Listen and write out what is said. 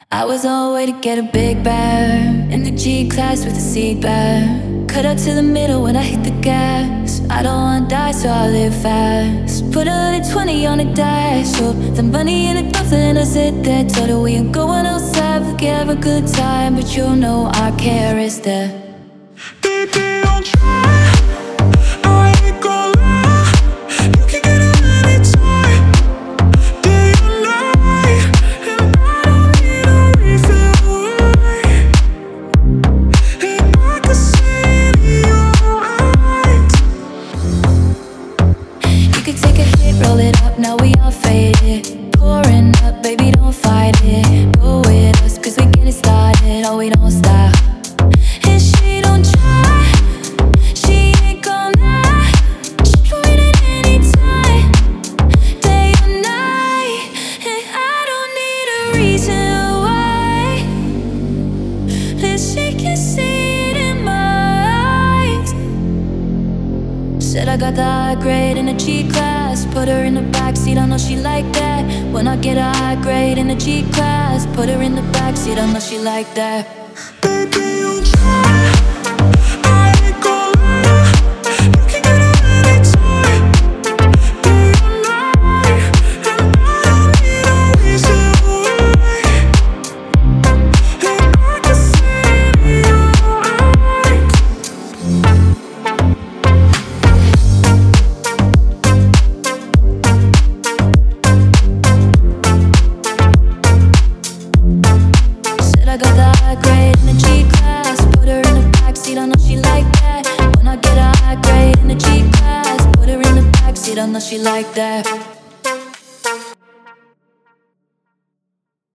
I was on the way to get a big bag in the G class with a seat back. Cut out to the middle when I hit the gas. I don't wanna die, so I live fast. Put 120 on the dash, hope the money in the duffel, and I sit there. Told her we ain't going outside, we can have a good time, but you know our care is there. Baby, don't try, I ain't gon' lie. You can get it anytime, day or night, and I don't need a reason why. And I can see it in your eyes. You could take a hit, roll it up, now we all faded. Pouring up, baby, don't fight it. Go with us, cause we getting started, oh, we don't stop. And she don't try, she ain't gon' lie. She doing it anytime, day or night, and I don't need a reason why. And she can see it in my eyes. Said I got the high grade in the G class. Put her in the backseat, I know she like that. When I get a high grade in the G class, put her in the backseat, I know she like that. Baby, don't try, I ain't gon' lie. You can get it anytime, day or night, and I don't need a reason why. And I can see it in your eyes. Said I got the high grade in the G class. Put her in the backseat, I know she like that. When I get a high grade in the G class, put her in the backseat, I know she like that.